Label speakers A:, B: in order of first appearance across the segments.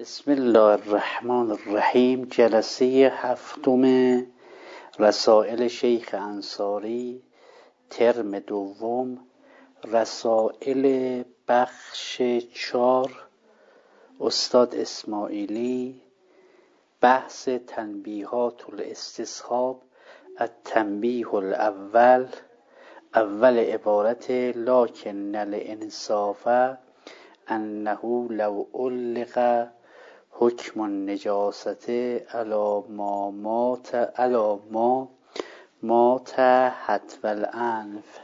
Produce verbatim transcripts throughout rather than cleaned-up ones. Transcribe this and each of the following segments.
A: بسم الله الرحمن الرحیم. جلسه هفتم رسائل شیخ انصاری، ترم دوم، رسائل بخش چار، استاد اسماعیلی، بحث تنبیهات الاستصحاب. التنبیه الاول، اول عبارت لکن الانصاف انه لو علق حکم النجاست علی ما مات علی ما مات حتف الانف.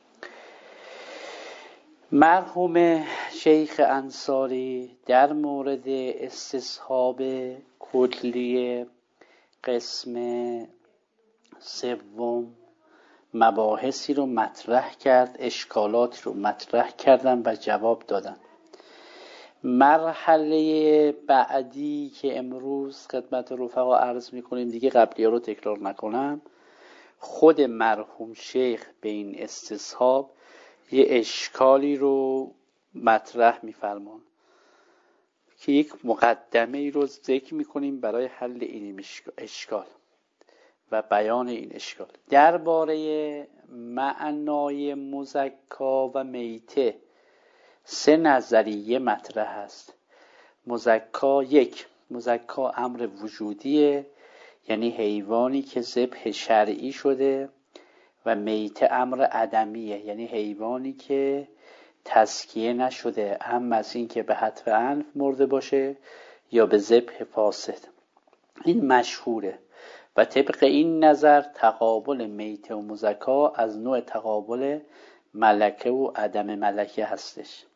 A: مرحوم شیخ انصاری در مورد استصحاب کلی قسم سوم مباحثی رو مطرح کرد، اشکالاتی رو مطرح کردن و جواب دادن. مرحله بعدی که امروز خدمت رفقا عرض میکنیم، دیگه قبلی ها رو تکرار نکنم، خود مرحوم شیخ به این استصحاب یه اشکالی رو مطرح میفرمان که یک مقدمه ای رو ذکر میکنیم برای حل این اشکال و بیان این اشکال. درباره معنای مزکا و میته سه نظریه مطرح است. مزکا یک، مزکا امر وجودیه، یعنی حیوانی که ذبح شرعی شده، و میته امر عدمیه، یعنی حیوانی که تزکیه نشده، هم از این که به حتف انف مرده باشه یا به ذبح فاسد. این مشهوره و طبق این نظر تقابل میته و مزکا از نوع تقابل ملکه و عدم ملکه هستش.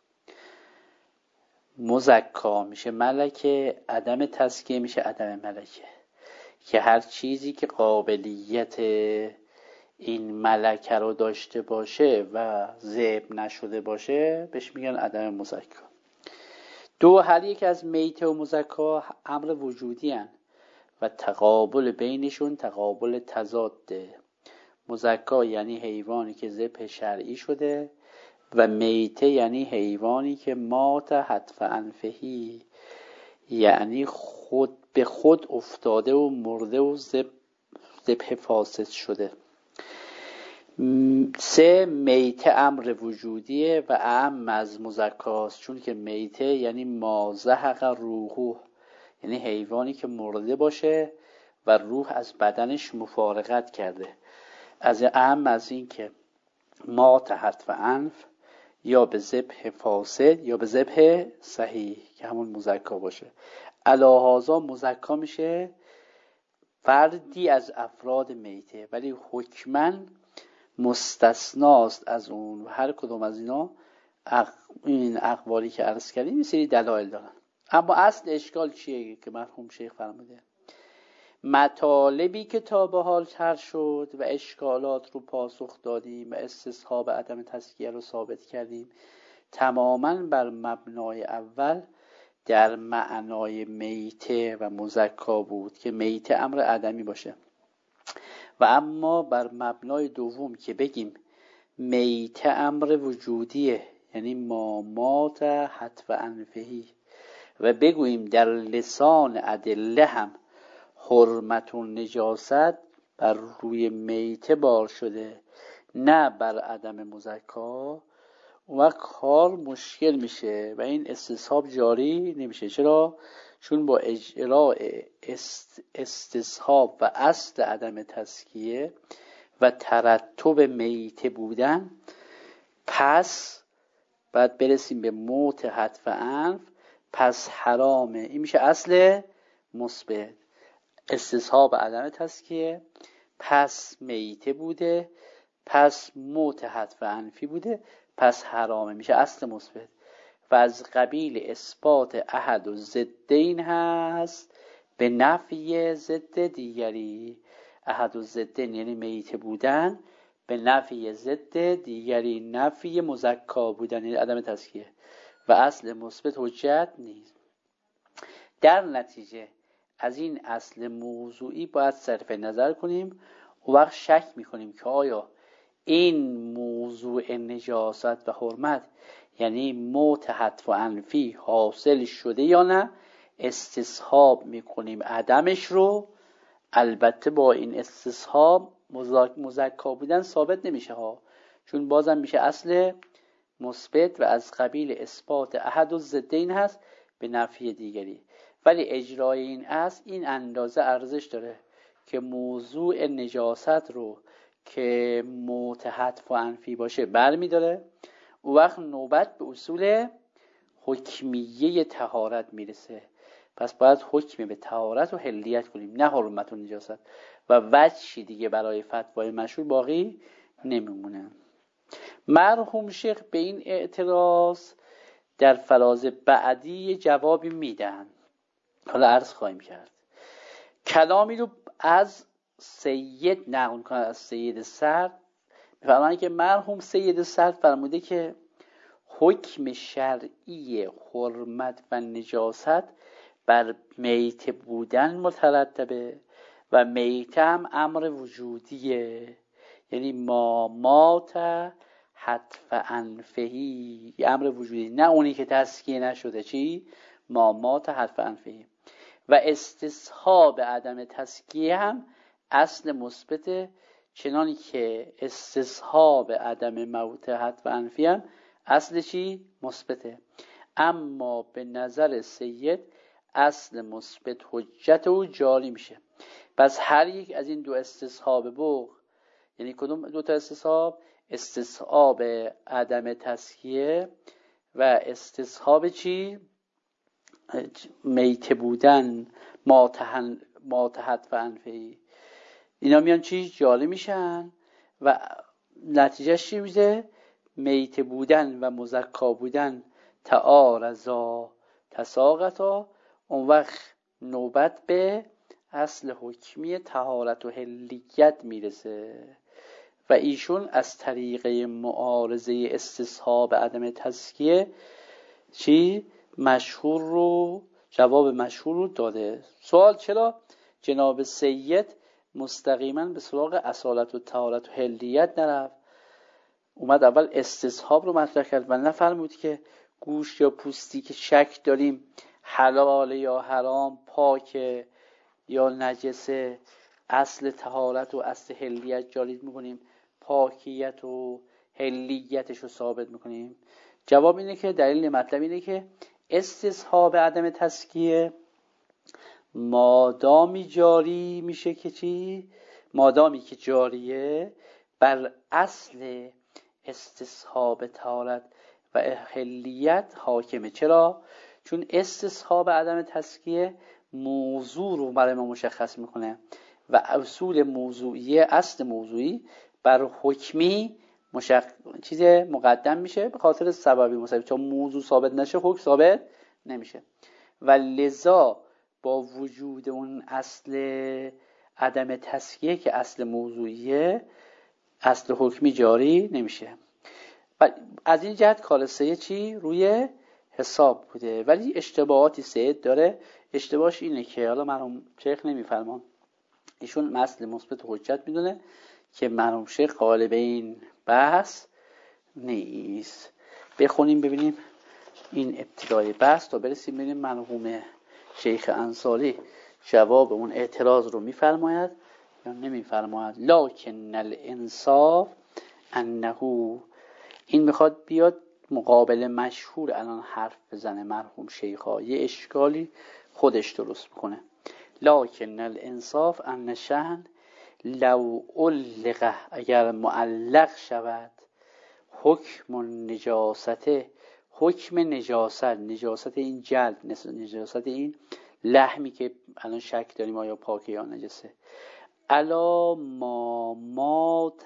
A: مزکا میشه ملکه، عدم تزکیه میشه عدم ملکه، که هر چیزی که قابلیت این ملکه رو داشته باشه و ذبح نشده باشه بهش میگن عدم مزکا. دو، هر یک از میته و مزکا امر وجودی هن و تقابل بینشون تقابل تضاده. مزکا یعنی حیوانی که ذبح شرعی شده و میته یعنی حیوانی که مات حتف انفهی، یعنی خود به خود افتاده و مرده و ذبح فاسد شده. سه، میته امر وجودیه و اعم از مزکاست، چون که میته یعنی ما زهق روحه، یعنی حیوانی که مرده باشه و روح از بدنش مفارقت کرده. از اعم از این که مات حتف انف، یا به ذبح فاسد یا به ذبح صحیح که همون مزکا باشه. علاهازا مزکا میشه فردی از افراد میته، ولی حکماً مستثناست از اون. و هر کدوم از اینا اق... این اقوالی که عرض کردیم این سری دلایل دارن. اما اصل اشکال چیه که مرحوم شیخ فرموده؟ مطالبی که تا به حال طرح شد و اشکالات رو پاسخ دادیم و استصحاب عدم تزکیه رو ثابت کردیم، تماماً بر مبنای اول در معنای میته و مزکا بود که میته امر عدمی باشه، و اما بر مبنای دوم که بگیم میته امر وجودیه، یعنی ما مات حتف انفهی، و بگوییم در لسان ادله هم حرمت و نجاست بر روی میته بار شده، نه بر عدم مزکا، و کار مشکل میشه و این استصحاب جاری نمیشه. چرا؟ چون با اجراء است استصحاب و اصل عدم تزکیه و ترتب میته بودن، پس بعد برسیم به موت حتف انف، پس حرامه. این میشه اصل مثبت. استصحاب عدم تزکیه، پس میته بوده، پس موت حتف انفی بوده، پس حرامه، میشه اصل مثبت. و از قبیل اثبات احد و ضدین هست به نفی ضد دیگری. احد و ضدین یعنی میته بودن، به نفی ضد دیگری، نفی مزکا بودن یعنی عدم تزکیه، و اصل مثبت حجت نیست. در نتیجه از این اصل موضوعی باید صرف نظر کنیم و وقت شک میکنیم که آیا این موضوع نجاست و حرمت یعنی موت حتف و انفی حاصل شده یا نه، استصحاب میکنیم عدمش رو. البته با این استصحاب مزکا بودن ثابت نمیشه ها، چون بازم میشه اصل مثبت و از قبیل اثبات احد الضدین هست به نفی دیگری. ولی اجرای این اصل این اندازه ارزش داره که موضوع نجاست رو که متحدف و انفی باشه برمیداره. او وقت نوبت به اصول حکمیه طهارت میرسه. پس باید حکم به طهارت و حلیت کنیم، نه حرمت و نجاست، و وجهی دیگه برای فتوای مشهور باقی نمیمونه. مرحوم شیخ به این اعتراض در فراز بعدی جوابی میدن، حالا عرض خواهیم کرد. کلامی رو از سید نقل کنه، از سید سرد میفرمایند که مرحوم سید سرد فرموده که حکم شرعی حرمت و نجاست بر میت بودن مترتبه و میت هم امر وجودیه، یعنی ما مات حتف انفهی، امر وجودی، نه اونی که تسکیه نشده. چی؟ ما مات حتف انفهی. و استصحاب عدم تسکیه هم اصل مثبت، چنانی که استصحاب عدم موت حتف انفی هم اصل چی؟ مثبته. اما به نظر سید اصل مثبت حجت او جاری میشه. پس هر یک از این دو استصحاب بغ، یعنی کدوم دو تا استصحاب؟ استصحاب عدم تسکیه و استصحاب چی؟ میت بودن ماتحت و انفعی. اینا میان چی؟ جاری میشن و نتیجهش چی میشه؟ میت بودن و مزکا بودن تعارضا تساقطا. اون وقت نوبت به اصل حکمی طهارت و حلیت میرسه و ایشون از طریق معارضه استصحاب عدم تزکیه چی؟ مشهور رو، جواب مشهور رو داده. سوال چرا جناب سید مستقیما به سراغ اصالت و طهارت و حلیت نرفت؟ اومد اول استصحاب رو مطرح کرد و نفرمود که گوشت یا پوستی که شک داریم حلال یا حرام، پاک یا نجسه، اصل طهارت و اصل حلیت جاری میکنیم، پاکیت و حلیتش رو ثابت میکنیم. جواب اینه که دلیل مطلب اینه که استصحاب عدم تزکیه مادامی جاری میشه که چی؟ مادامی که جاریه بر اصل استصحاب طهارت و حلیت حاکمه. چرا؟ چون استصحاب عدم تزکیه موضوع رو برای ما مشخص میکنه و اصول موضوعیه، اصل موضوعی بر حکمی مشخ... چیز مقدم میشه به خاطر سببی مسبب. چون موضوع ثابت نشه حکم ثابت نمیشه و لذا با وجود اون اصل عدم تزکیه که اصل موضوعیه، اصل حکمی جاری نمیشه. و از این جهت کار سید چی؟ روی حساب بوده. ولی اشتباهاتی سید داره. اشتباهش اینه که حالا مرحوم شیخ نمیفرمان، ایشون اصل مثبت حجت میدونه که مرحوم شیخ قائل به این بحث نیست. بخونیم ببینیم این ابتدای بحث تا برسیم ببینیم مرحوم شیخ انصاری جواب اون اعتراض رو میفرماید یا نمیفرماید. لکن الانصاف انه، این میخواد بیاد مقابل مشهور الان حرف بزنه مرحوم شیخا، یه اشکالی خودش درست میکنه. لکن الانصاف ان شأن لو علق، اگر معلق شود حکم نجاست، حکم نجاست، نجاست این جلد، نجاست این لحمی که الان شک داریم آیا پاکه یا نجسه، الا ما مات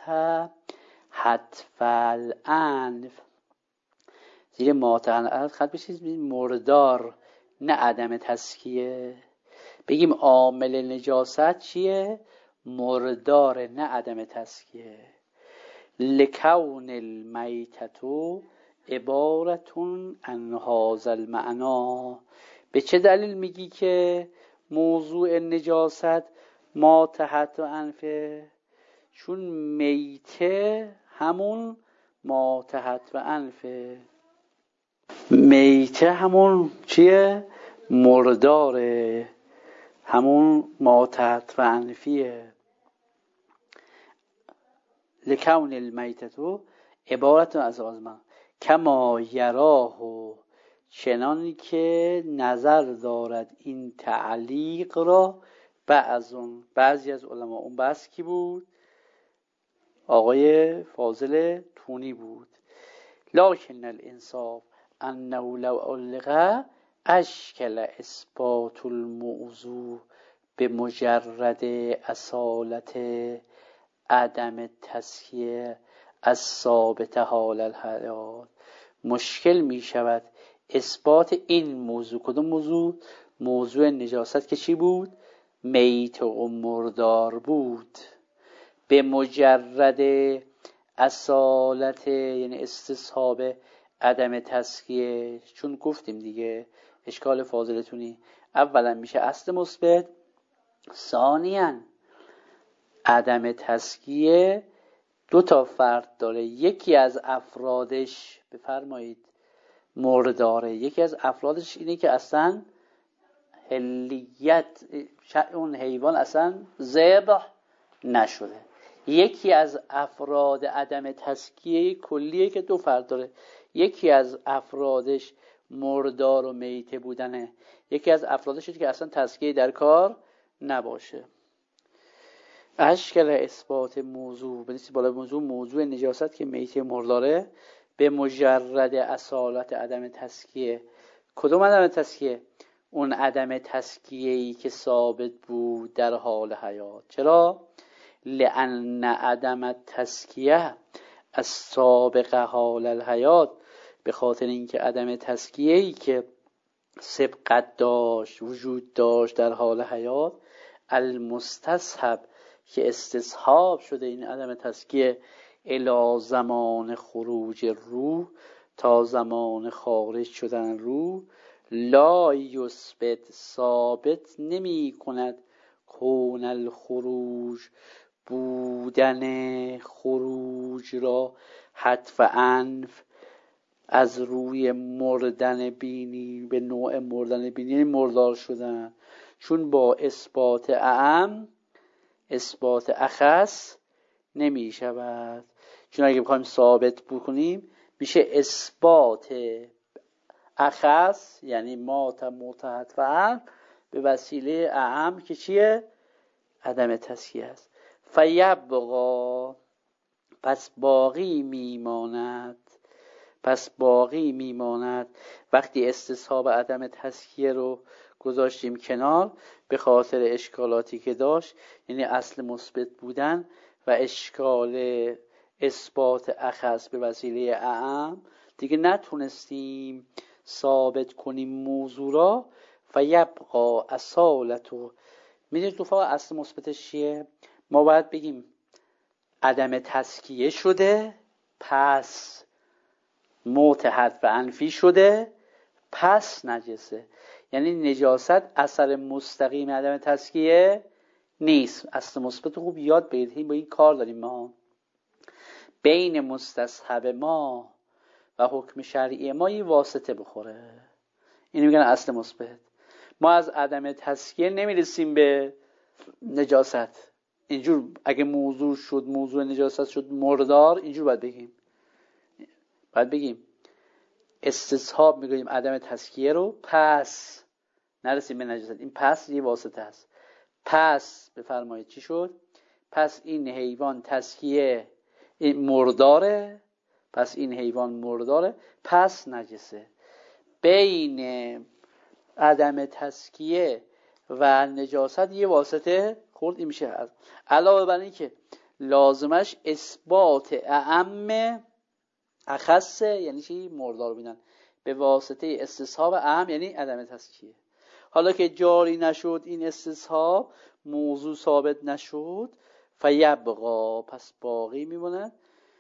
A: حتف الانف، زیر مات الانف خط بشید مردار، نه عدم تزکیه. بگیم عامل نجاست چیه؟ مردار، نه عدم تزکیه. لکون المیتتو عبارتون عن هذا المعنا. به چه دلیل میگی که موضوع نجاست ما تحت و انفه؟ چون میته همون ما تحت و انفه. میته همون چیه؟ مردار همون ماتحت و انفیه. لکون المیتتو عبارت از آزمان کما یراه و چنان که نظر دارد این تعلیق را بعضون بعضی از علما. اون بحث کی بود؟ آقای فاضل تونی بود. لکن الانصاف انه لو علق اشکل اثبات الموضوع به مجرد اصالت عدم تسکیه از ثابت حال الحیات. مشکل می شود اثبات این موضوع. کدوم موضوع؟ موضوع نجاست که چی بود؟ میت و مردار بود. به مجرد اصالت یعنی استصحاب عدم تسکیه. چون گفتیم دیگه اشکال فاضلتونی اولا میشه اصل مثبت، ثانیاً عدم تسکیه دو تا فرد داره. یکی از افرادش بفرمایید مرداره، یکی از افرادش اینه که اصلا هلیت اون حیوان اصلا ذبح نشده. یکی از افراد عدم تسکیه کلیه که دو فرد داره، یکی از افرادش مردار و میته بودنه، یکی از افرادش که اصلا تسکیه در کار نباشه. اشکال اثبات موضوع بنویسی بالا موضوع موضوع نجاست که میته مرداره به مجرد اصالت عدم تسکیه. کدوم عدم تسکیه؟ اون عدم تسکیه‌ای که ثابت بود در حال حیات. چرا؟ لأن عدم التسکیه از سابق حال الحیات، به خاطر اینکه عدم تسکیه‌ای که سبقت داشت وجود داشت در حال حیات، المستصحب که استصحاب شده این عدم تسکیه الی زمان خروج روح تا زمان خارج شدن روح، لا یثبت ثابت نمی کند کون الخروج بودن خروج را حتف انف از روی مردن بینی به نوع مردن بینی یعنی مردار شدن. چون با اثبات اعم اثبات اخص نمی شود. چون اگه بخوایم ثابت بکنیم میشه اثبات اخص یعنی ما متحد و به وسیله اعم که چیه؟ عدم تسکیه است. فیبقا پس باقی میماند پس باقی میماند وقتی استصحاب عدم تسکیه رو گذاشتیم کنار به خاطر اشکالاتی که داشت، یعنی اصل مثبت بودن و اشکال اثبات اخص به وسیله اعم، دیگه نتونستیم ثابت کنیم موضوع را. فیبقا اصالتو. میدونید تو فقط اصل مثبتش چیه؟ ما باید بگیم عدم تسکیه شده پس متحد و انفی شده پس نجسه. یعنی نجاست اثر مستقیم عدم تسکیه نیست. اصل مثبت خوب یاد بگیرید. با این کار داریم ما بین مستصحب ما و حکم شرعی ما یه واسطه بخوره. اینو میگن اصل مثبت. ما از عدم تسکیه نمیرسیم به نجاست. اینجور اگه موضوع شد موضوع نجاست شد مردار، اینجور باید بگیم باید بگیم استصحاب میگیم عدم تسکیه رو پس نرسیم به نجاست. این پس یه واسطه است. پس بفرمایید چی شد؟ پس این حیوان تسکیه این مرداره، پس این حیوان مرداره پس نجسه. بین عدم تسکیه و نجاست یه واسطه خورد. این میشه علاوه بر این که لازمش اثبات اعم اخصه یعنی چی؟ مردار بینن به واسطه استصحاب اعم یعنی عدم تسکیه. حالا که جاری نشد این استصحاب، موضوع ثابت نشد، فیبقا پس باقی میمونه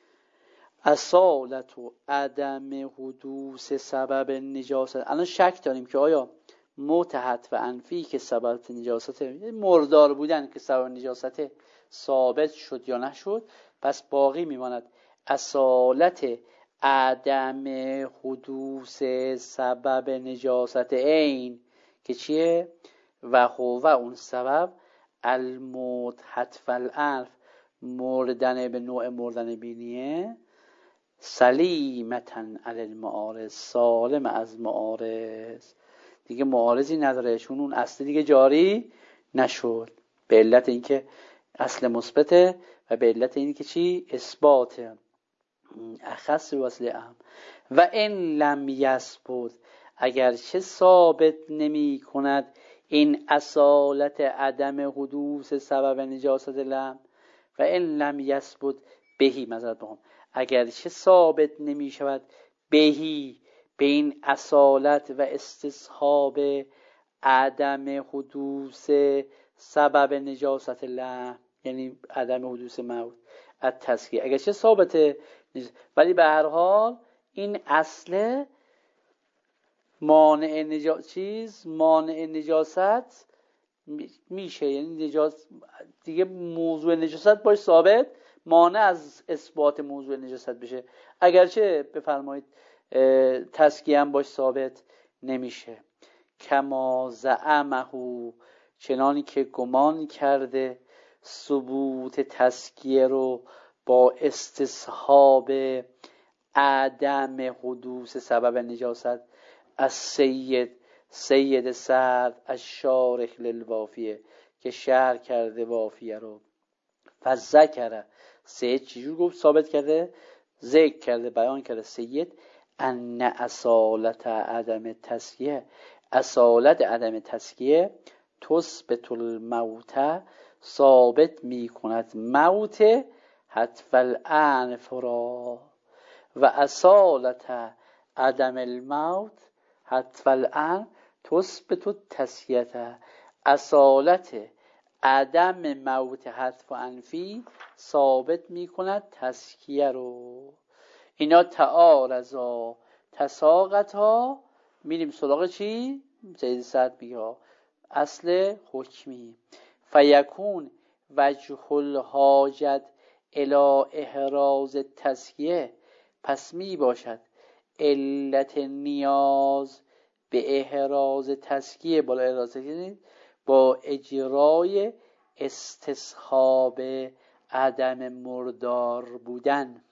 A: اصالت و عدم حدوث سبب نجاست. الان شک داریم که آیا متحد و انفی که سبب نجاست مردار بودن که سبب نجاست ثابت شد یا نشد، پس باقی میماند اصالت عدم حدوث سبب نجاست عین که چیه؟ و هو اون سبب الموت حتف الانف مردن به نوع مردن بینیه سلیمتن علی المعارض سالم از معارض، دیگه معارضی نداره چون اون اصل دیگه جاری نشد به علت اینکه اصل مثبته و به علت اینکه چی؟ اثباته اخص وصل اهم. و این لم یثبت اگرچه ثابت نمی کند این اصالت عدم حدوث سبب نجاست لم و این لم یثبت بهی مذارت بخونم اگرچه ثابت نمی شود بهی به این اصالت و استصحاب عدم حدوث سبب نجاست لم یعنی عدم حدوث موت از تسکیه اگرچه ثابته ولی به هر حال این اصل مانع نجاست چیز مانع نجاست میشه، یعنی نجاست دیگه موضوع نجاست باش ثابت مانع از اثبات موضوع نجاست بشه، اگرچه بفرمایید تسکیه هم باش ثابت نمیشه. کما زعمه چنانی که گمان کرده ثبوت تسکیه رو با استصحاب عدم حدوث سبب نجاست از سید سید سعد از شارح للوافیه که شرح کرده وافیه رو فذکره سید چجور گفت ثابت کرده ذکر کرده بیان کرده سید ان اصالت عدم تسکیه اصالت عدم تسکیه تثبت الموت ثابت می کند موت حتف الانف را و اصالت عدم الموت حتف الانف تثبت تسکیه اصالت عدم موت حتف انفی ثابت می کند تسکیه رو. اینا تعارضا تساقطا میریم سراغ چی؟ سید سعد میگه اصل حکمی فیکون وجه الحاجت الی احراز تسکیه پس می باشد علت نیاز به احراز تسکیه بالا احراز تسکیه با اجرای استصحاب عدم مردار بودن.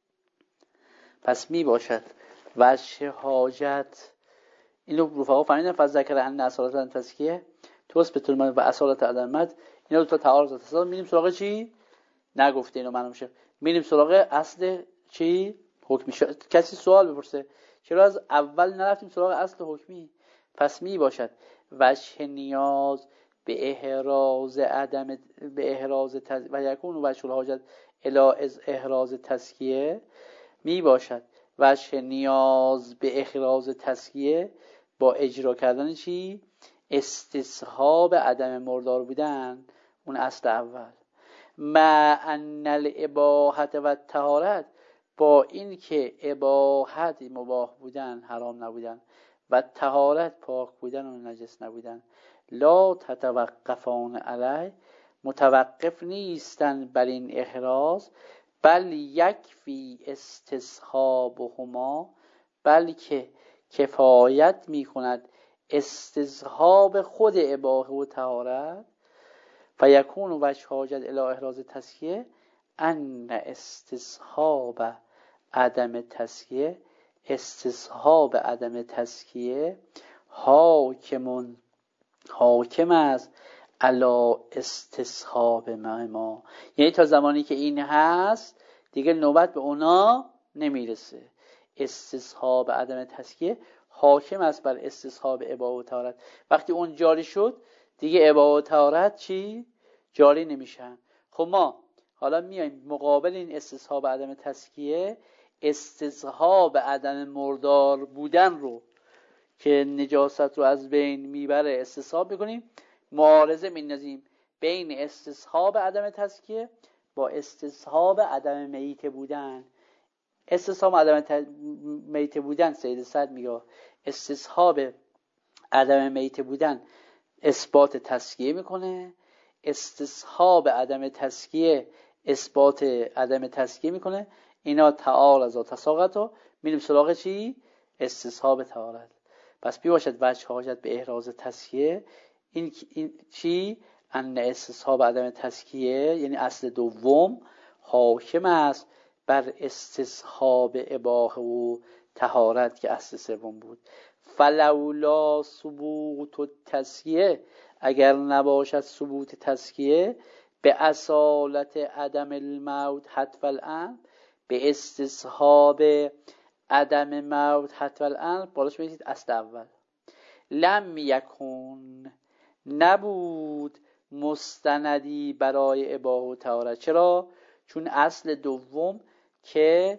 A: پس می باشد وجه حاجت اینو رفقا فهمیدن فذکر ان اصالت تسکیه تثبت الموت و اصالت عدم مد اینا دو تا تعارض تصادم. میریم سراغ چی؟ نگفته اینو معلوم شه. میریم سراغ اصل چی؟ حکمی. کسی سوال بپرسه چرا از اول نرفتیم سراغ اصل حکمی؟ پس می باشد وجه نیاز به احراز عدم به احراز تز... و یکون وجه الحاجت الی احراز تسکیه می باشد وجه نیاز به احراز تسکیه با اجرا کردن چی؟ استصحاب عدم مردار بودن، اون اصل اول. مع ان الاباحت و الطهارت با این که اباحت مباح بودن حرام نبودن و طهارت پاک بودن و نجس نبودن لا تتوقفان علی متوقف نیستن بر این احراز بل یکفی استصحابهما بلکه کفایت می کند استصحاب خود اباحه و طهارت فیکون وجه حاجت الی احراز تسکیه ان استصحاب عدم تسکیه استصحاب عدم تسکیه حاکمون حاکم است علی استصحاب ما، یعنی تا زمانی که این هست دیگه نوبت به اونا نمیرسه. استصحاب عدم تسکیه حاکم است بر استصحاب اباحه و طهارت. وقتی اون جاری شد دیگه اباحه و طهارت چی؟ جاری نمیشن. خب ما حالا میایم مقابل این استصحاب عدم تسکیه استصحاب عدم مردار بودن رو که نجاست رو از بین میبره استصحاب میکنیم، معارضه میندازیم بین استصحاب عدم تسکیه با استصحاب عدم میت بودن. استصحاب عدم ت... میت بودن سید سعد میگه استصحاب عدم میت بودن اثبات تسکیه میکنه، استصحاب عدم تسکیه اثبات عدم تسکیه میکنه. اینا تعارض و تساقط رو میریم سراغ چی؟ استصحاب طهارت. پس بیباشد وجه حاجت به احراز تسکیه این, این چی؟ ان استصحاب عدم تسکیه یعنی اصل دوم حاکم است بر استصحاب اباحه و طهارت که اصل سوم بود. فلولا ثبوت التسکیه اگر نباشد ثبوت تسکیه به اصالت عدم الموت حتف الامر به استصحاب عدم موت حتف الامر بالاش میگید اصل اول لم یکن نبود مستندی برای اباحه و طهارت. چرا؟ چون اصل دوم که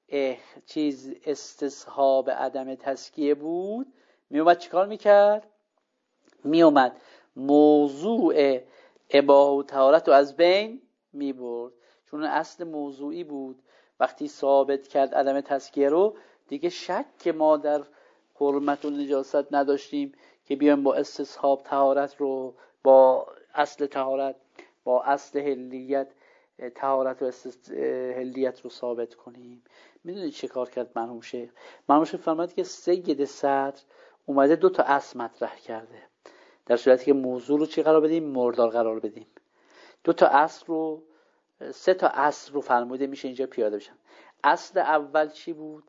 A: چیز استصحاب عدم تسکیه بود می اومد چیکار میکرد؟ می اومد موضوع اباحه و طهارت رو از بین می برد. چون اصل موضوعی بود وقتی ثابت کرد عدم تسکیه رو دیگه شک ما در حرمت و نجاست نداشتیم که بیایم با استصحاب طهارت رو با اصل طهارت با اصل حلیت طهارت و حلیت رو ثابت کنیم. میدونید چه کار کرد مرحوم شیخ؟ مرحوم شیخ فرمود که سید صدر اومده دو تا اصل مطرح کرده در صورتی که موضوع رو چی قرار بدیم؟ مردار قرار بدیم. دو تا اصل رو سه تا اصل رو فرموده میشه اینجا پیاده بشن. اصل اول چی بود؟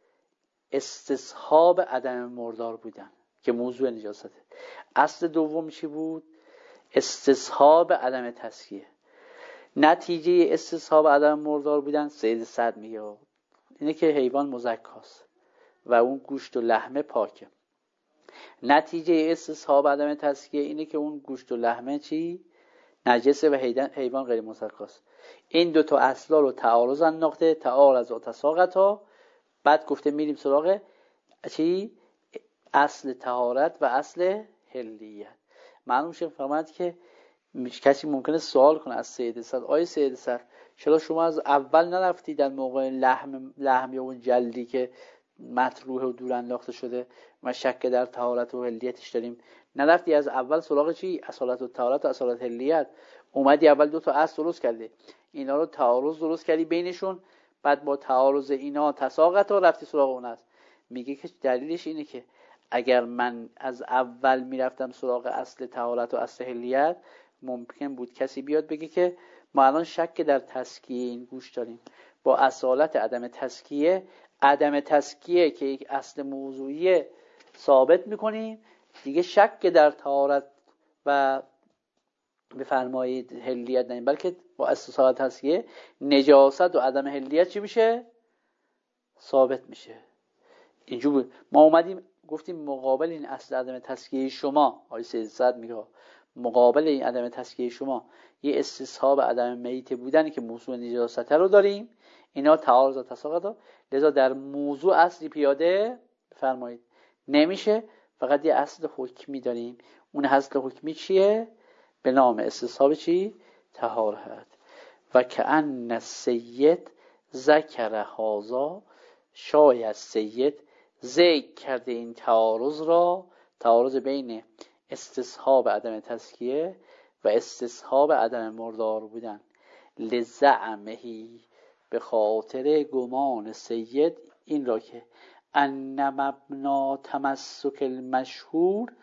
A: استصحاب عدم مردار بودن که موضوع نجاسته. اصل دوم چی بود؟ استصحاب عدم تسکیه. نتیجه استصحاب عدم مردار بودن سید صدر میگه اینه که حیوان مزکاست و اون گوشت و لحمه پاکه. نتیجه استصحاب عدم تسکیه اینه که اون گوشت و لحمه چی؟ نجسه و حیوان غیر مزکاست. این دو تا اصلا رو تعارض انداخته، تعارض و تساقطا. بعد گفته میریم سراغ چی؟ اصل طهارت و اصل حلیت. معلوم شد فرمود که کسی ممکنه سوال کنه از سید صدر آیه سید صدر چرا شما از اول نرفتی در موقع لحم لحم یا اون جلدی که مطروح و دور انداخته شده و شک در طهارت و حلیتش داریم نرفتی از اول سراغ چی؟ اصالت و طهارت و اصالت حلیت؟ اومدی اول دو تا اصل درست کردی، اینا رو تعارض درست کردی بینشون، بعد با تعارض اینا تساقط و رفتی سراغ اون است. میگه که دلیلش اینه که اگر من از اول میرفتم سراغ اصل طهارت و اصل حلیت ممکن بود کسی بیاد بگه که ما الان شک در تسکیه این گوش داریم، با اصالت عدم تسکیه عدم تسکیه که یک اصل موضوعی ثابت میکنیم دیگه شک در طهارت و بفرمایید حلیت نیم، بلکه با اصل تسکیه نجاست و عدم حلیت چی میشه؟ ثابت میشه. اینجور بود. ما اومدیم گفتیم مقابل این اصل عدم تسکیه شما آیه سید صدر میگه مقابل این عدم تسکیه شما یه استصحاب عدم میت بودن که موضوع نجاست رو داریم، اینا تعارض و تساقط، لذا در موضوع اصلی پیاده فرمایید نمیشه، فقط یه اصل حکمی داریم. اون اصل حکمی چیه؟ به نام استصحاب چی؟ طهارت. و کأن السید ذکر هذا، شاید سید ذکر کرده این تعارض را، تعارض بین استصحاب عدم تسکیه و استصحاب عدم مردار بودن، لزعمهی، به خاطر گمان سید این را که ان مبنا تمسک المشهور،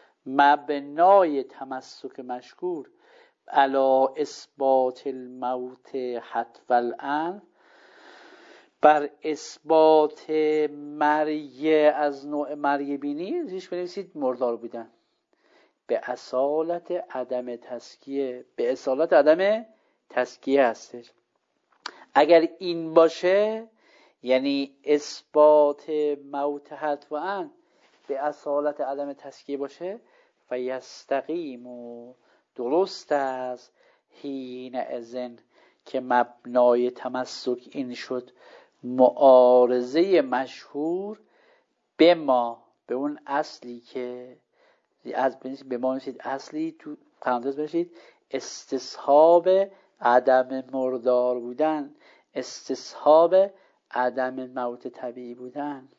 A: مبنای تمسک مشهور علی اثبات الموت حتف الامر، بر اثبات مرگ از نوع مرگ بینی ریش بنویسید مردار بودن، به اصالت عدم تسکیه، به اصالت عدم تسکیه هستش. اگر این باشه یعنی اثبات موت حتف الامر به اصالت عدم تسکیه باشه، فیستقیم و درست است حین اذن که مبنای تمسک این شد معارضه مشهور به ما، به اون اصلی که از به ما نشید اصلی تو پرانتز بشید استصحاب عدم مردار بودن، استصحاب عدم موت طبیعی بودن.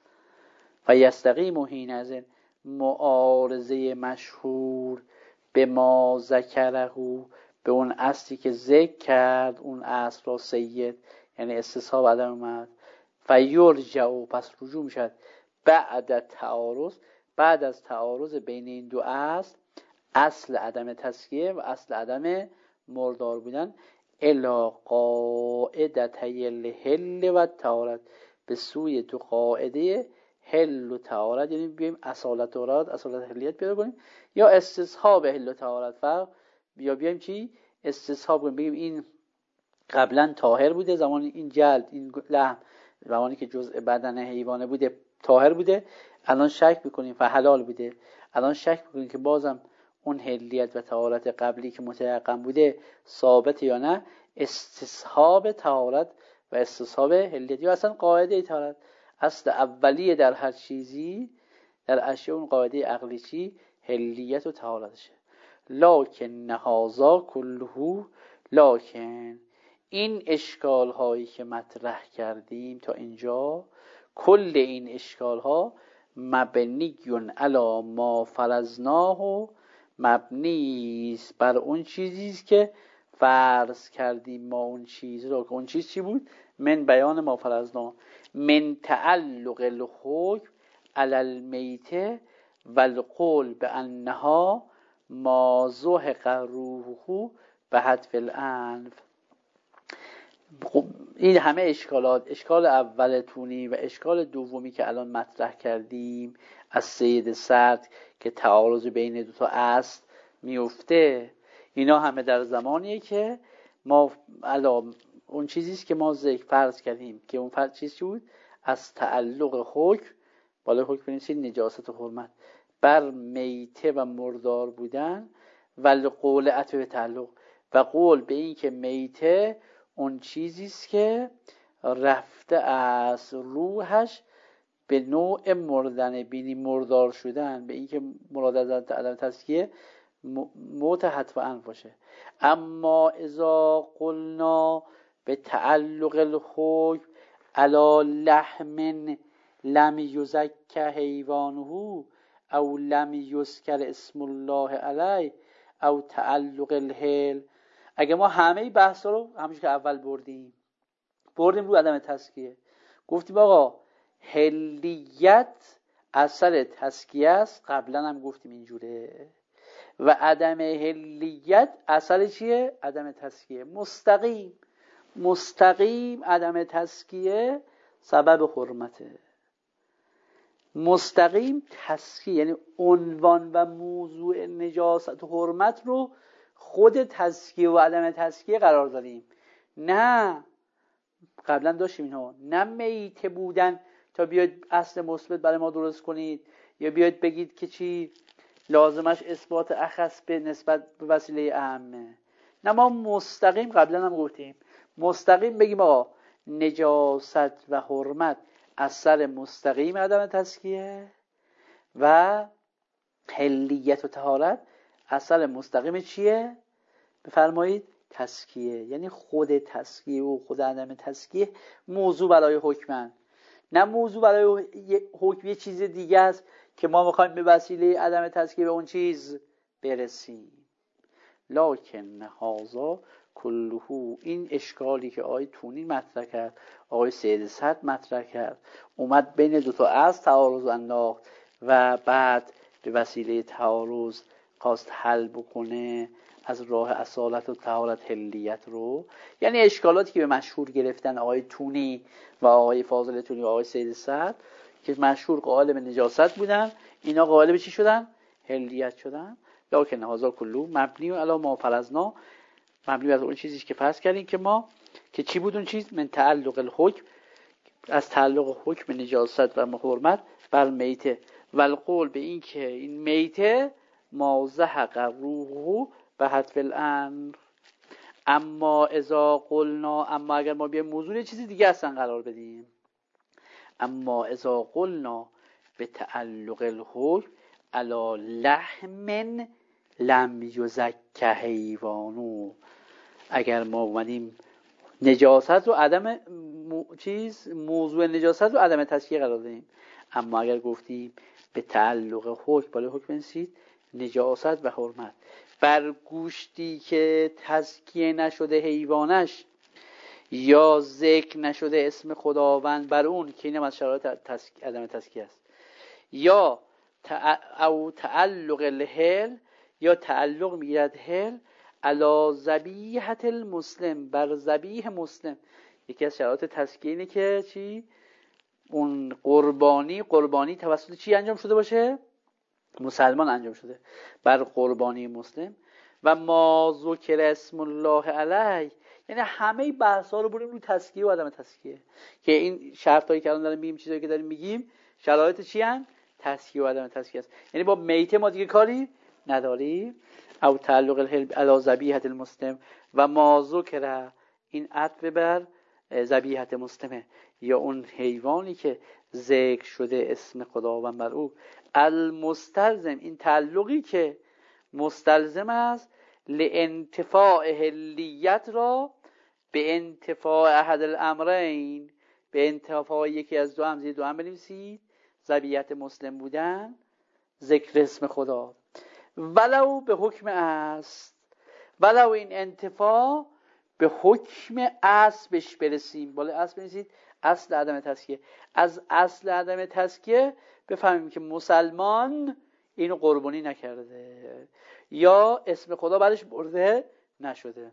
A: و یستقیم و حین از این معارضه مشهور به ما ذکره، به اون اصلی که ذکر کرد، اون اصل را سید یعنی استصحاب عدم اومد، فیرجع، پس رجوع میشد بعد تعارض، بعد از تعارض بین این دو اصل، اصل عدم تسکیه و اصل عدم مردار بودن، الی قاعدتی الحل و طهارت، به سوی دو قاعده حل و طهارت، یعنی بیایم اصالت طهارت، اصالت حلیت پیدا کنیم، یا استصحاب حل و طهارت فرق، یا بیایم چی استصحاب کنیم، بگیم این قبلا طاهر بوده، زمانی این جلد این لحم زمانی که جزء بدن حیوانه بوده طاهر بوده، الان شک بکنیم فحلال بوده، الان شک بکنیم که بازم اون حلیت و طهارت قبلی که متیقن بوده ثابت یا نه، استصحاب طهارت و استصحاب حلیت، یا اصلا قاعده طهارت، اصل اولیه در هر چیزی در اشیاء اون قاعده عقلی چی؟ حلیت و طهارتشه. لکن هذا کله، لکن این اشکال هایی که مطرح کردیم تا اینجا، کل این اشکال ها مبنیون علی ما فرضناه، مبنی است بر اون چیزی که فرض کردیم ما اون چیز رو، که اون چیز چی بود؟ من بیان ما فرضناه، من تعلق الحکم علی المیت والقول بانها ما زهق روحه به حذف الانف. خب این همه اشکالات، اشکال اول تونی و اشکال دومی که الان مطرح کردیم از سید سطر که تعارض بین دو تا اصل میفته، اینا همه در زمانیه که ما الان اون چیزیست که ما ذکر فرض کردیم که اون فرض چیز بود؟ از تعلق حکم، بالا حکم بنویسید نجاست و حرمت، بر میته و مردار بودن، و قول عطف به تعلق، و قول به این که میته اون چیزیست که رفته از روحش به نوع مردن، بینی مردار شدن، به این که مراد از عدم تسکیه موت حتف انف باشه. اما اذا قلنا به تعلق الحکم علی لحم لم یزک حیوانه او لم یذکر اسم الله علیه او تعلق الحل، اگه ما همه بحث رو همونش که اول بردیم بردیم رو عدم تسکیه، گفتیم آقا حلیت اثر تسکیه است، قبلا هم گفتیم اینجوره، و عدم حلیت اثر چیه؟ عدم تسکیه. مستقیم مستقیم عدم تسکیه سبب حرمته، مستقیم تسکیه، یعنی عنوان و موضوع نجاست و حرمت رو خود تسکیه و عدم تسکیه قرار دادیم. نه قبلا داشتیم اینها، نه میته بودن تا بیاید اصل مثبت برای ما درست کنید، یا بیاید بگید که چی لازمش اثبات اخص به نسبت به وسیله اهمه. نه ما مستقیم قبلا هم گفتیم مستقیم بگیم آقا نجاست و حرمت اثر مستقیم عدم تسکیه و حلیت و طهارت اثر مستقیم چیه؟ بفرمایید تسکیه. یعنی خود تسکیه و خود عدم تسکیه موضوع برای حکمن، نه موضوع برای حکم یه چیز دیگه است که ما میخوایم به وسیله عدم تسکیه به اون چیز برسیم. لکن هذا کله، این اشکالی که آقای تونی مطرح کرد، آقای سید سطر مطرح کرد، اومد بین دوتا از تعارض انداخت و بعد به وسیله تعارض خواست حل بکنه از راه اصالت و طهارت حلیت رو. یعنی اشکالاتی که به مشهور گرفتن آقای تونی و آقای فاضل تونی و آقای سید سطر که مشهور قائل به نجاست بودن، اینا قائل به چی شدن؟ حلیت شدن. لکن هذا کله مبنی علی ما فرضنا، مبنی بر اون چیزی که فرض کردیم که ما که چی بود اون چیز؟ من تعلق الحکم، از تعلق حکم نجاست و حرمت بر میته، و القول به این که این میته ما زهق روحه به حذف الانف. اما اذا قلنا، اما اگر ما بیایم موضوع یه چیزی دیگه اصلا قرار بدیم، اما اذا قلنا به تعلق الحکم علی لحم لم یزک حیوانو، اگر ما اومدیم نجاست رو عدم مو... چیز موضوع نجاست رو عدم تسکیه قرار دادیم، اما اگر گفتیم به تعلق حکم، بالا حکم نسید نجاست و حرمت بر گوشتی که تزکیه نشده حیوانش یا ذکر نشده اسم خداوند بر اون، که اینم از شرایط تسک... عدم تزکیه است. یا او تعلق الهل، یا تعلق میگیرد هل علی ذبیحة المسلم، بر ذبیح مسلم. یکی از شرایط تزکیه اینه که چی؟ اون قربانی قربانی توسط چی انجام شده باشه؟ مسلمان انجام شده، بر قربانی مسلم. و ما ذکر اسم الله علیه، یعنی همه بحثا رو بریم رو تزکیه و عدم تزکیه، که این شرطایی که الان داریم میگیم، چیزایی که داریم میگیم، شرایط چی ان؟ تزکیه و عدم تزکیه است. یعنی با میته ما دیگه کاری نداریم. او تعلق الهل علی ذبیحة المسلم و ما ذکر، این عطف بر ذبیحة مسلمه، یا اون حیوانی که ذکر شده اسم خداوند بر او. المستلزم، این تعلقی که مستلزم است لانتفاع هلیت را به انتفاع احد الامرین، به انتفاع یکی از دو هم، زیر دو هم بنویسید، ذبیحة مسلم بودن، ذکر اسم خدا، ولو به حکم است، ولو این انتفاع به حکم اصلش برسیم. بالا اصل بنویسید، اصل عدم تزکیه. از اصل عدم تزکیه بفهمیم که مسلمان اینو قربانی نکرده یا اسم خدا برش برده نشده.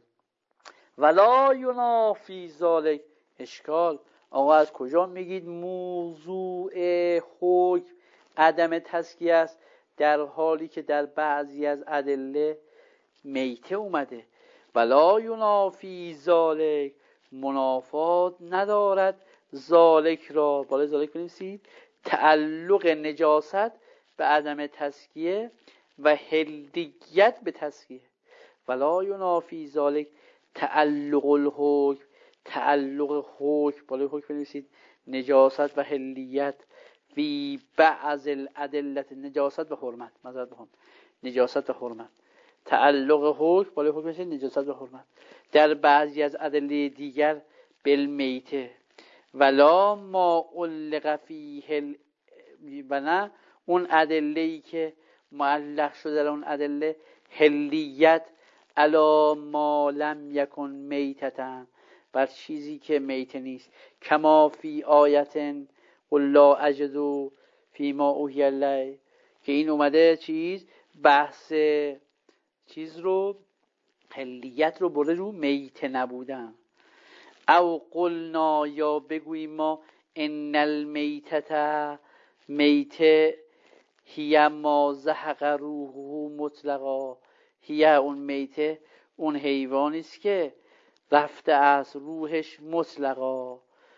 A: ولا ینافی ذالک، اشکال، آقا از کجا میگید موضوع حکم عدم تزکیه است در حالی که در بعضی از ادله میته اومده؟ ولا ینافی ذالک، منافات ندارد ذالک را، بالای ذالک بنویسید، تعلق نجاست به عدم تزکیه و هلیت به تزکیه. ولا ینافی ذالک تعلق الحکم، تعلق حکم، بالای حکم بنویسید، نجاست و هلیت فی بعض الادلت، نجاست و حرمت، معذرت بخوام، نجاست و حرمت، تعلق حکم بالای حکم بنویسید، نجاست و حرمت در بعضی از ادله دیگر بالمیته. ولا ما علق فیه، و نه اون ادله‌ای که معلق شده در اون ادله هلیت علی ما لم یکن میتتن، بر چیزی که میته نیست. کما فی آیتن قل لا اجد فی ما اوحی الی، که این اومده چیز بحث چیز رو، هلیت رو برده رو میته نبودن. او قلنا، یا بگوییم ما، ان المیتة، میته هی ما زهق روحه مطلقا، هی اون میته اون حیوانی است که رفته از روحش مطلقا،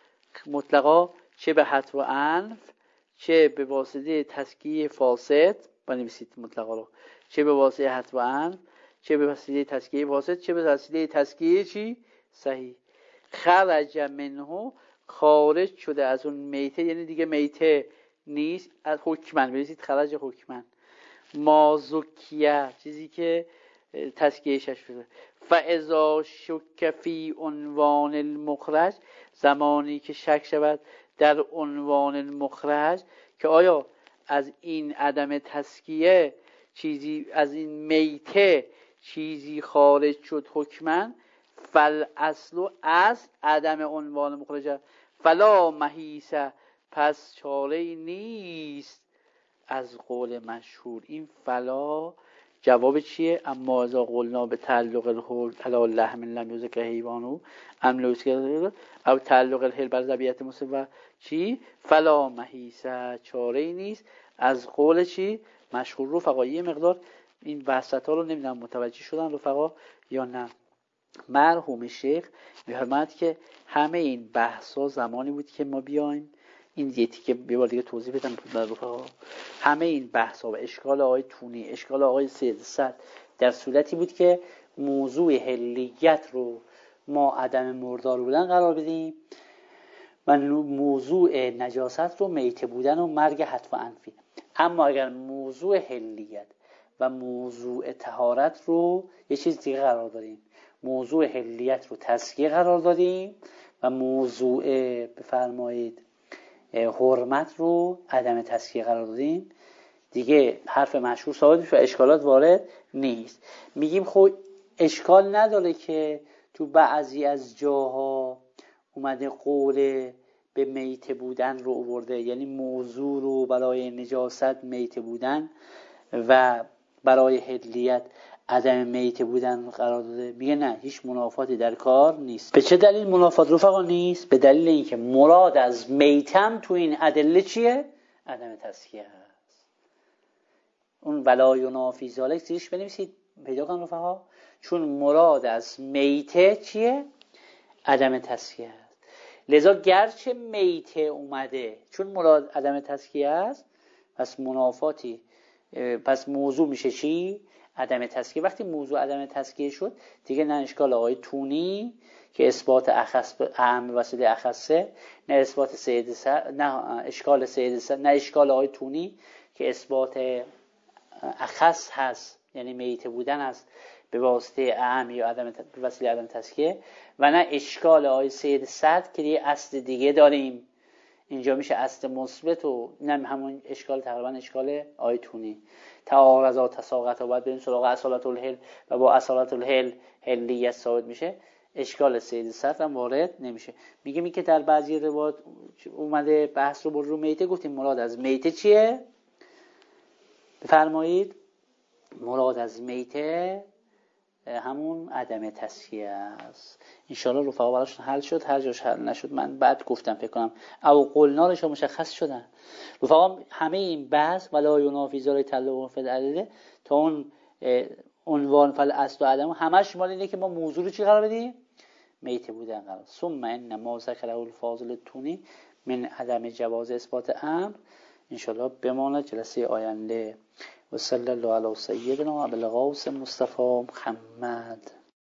A: مطلقا چه به حتف و انف، چه به واسطه تزکیه فاسد، بنویسید مطلقا رو، چه به واسطه حتف و انف، چه به واسطه تزکیه فاسد، چه به واسطه تزکیه چی؟ صحیح. خرج منه، خارج شده از اون میته، یعنی دیگه میته نیست، از حکمن بنویسید، خرج حکمن. ما زکیه، چیزی که تزکیهش شده. فاذا شک فی عنوان المخرج، زمانی که شک شود در عنوان المخرج، که آیا از این عدم تزکیه چیزی، از این میته چیزی خارج شد حکمن، فل اصل اصل عدم عنوان مخرج، فلا محیصه، پس چاره نیست از قول مشهور. این فلا جواب چیه؟ اما اذا قلنا به تعلق الحل علی لحم لم یذکر حیوانو ام لوسکر او تعلق الحل بر ذبیحة مسلم و چی؟ فلا محیصه، چاره نیست از قول چی؟ مشهور. رفقا یه مقدار این وسطا رو نمیدونم متوجه شدن رفقا یا نه. مرحوم شیخ می‌فرماید که همه این بحثا زمانی بود که ما بیایم این دیتی که یه بار دیگه توضیح بدم رفقا، همه این بحثا و اشکال آقای تونی، اشکال آقای سید صد در صورتی بود که موضوع هلیت رو ما عدم مردار بودن قرار بدیم و موضوع نجاست رو میته بودن و مرگ حتف و انفی. اما اگر موضوع هلیت و موضوع طهارت رو یه چیز دیگه قرار دادیم، موضوع هلیت رو تزکیه قرار دادیم و موضوع بفرمایید حرمت رو عدم تزکیه قرار دادیم، دیگه حرف مشهور ثابت میشه و اشکالات وارد نیست. میگیم خب اشکال نداره که تو بعضی از جاها اومده قول به میته بودن رو آورده، یعنی موضوع رو برای نجاست میته بودن و برای حلیت عدم میته بودن قرار داده. میگه نه، هیچ منافاتی در کار نیست. به چه دلیل منافات رفقا نیست؟ به دلیل اینکه مراد از میتم تو این ادله چیه؟ عدم تسکیه هست. اون ولا ینافی ذالک زیرش بنویسید، پیدا کن رفقا. چون مراد از میته چیه؟ عدم تسکیه هست. لذا گرچه میته اومده، چون مراد عدم تسکیه است، پس منافاتی، پس موضوع میشه چی؟ عدم تسکیه. وقتی موضوع عدم تسکیه شد دیگه نه اشکال آقای تونی که اثبات اخص اهم وسیله اخصه، نه اثبات سید سر، نه اشکال سید سر، نه اشکال آقای تونی که اثبات اخص هست، یعنی میته بودن است به واسطه اهم یا عدم وسیله عدم تسکیه، و نه اشکال آقای سید صدر که یه اصل دیگه داریم اینجا میشه اصل مثبت و نه همون اشکال تقریبا اشکال آیتونی. تعارض و تساقط و بعد بریم سراغ اصالت الحل و با اصالت الحل حلیت ثابت میشه، اشکال سید صدر هم وارد نمیشه. میگه می که در بعضی روایات اومده بحث رو بر رو میته، گفتیم مراد از میته چیه؟ بفرمایید. مراد از میته همون عدم تسکیه است. انشاءالله رفقا براشون حل شد. هر جاش حل نشد من بعد گفتم فکر کنم او قلنارش مشخص شدن رفقا. همه این بحث ولا ینافی ذالک تعلق فی الادله تا اون عنوان فل اصل و عدم همش مال اینه که ما موضوع رو چی قرار بدیم؟ میته بودن قرار. ثم ان ما ذکره الفاضل تونی من عدم جواز اثبات امر انشاءالله بماند جلسه آینده. و صلی الله علی سیدنا ابوالقاسم مصطفی محمد.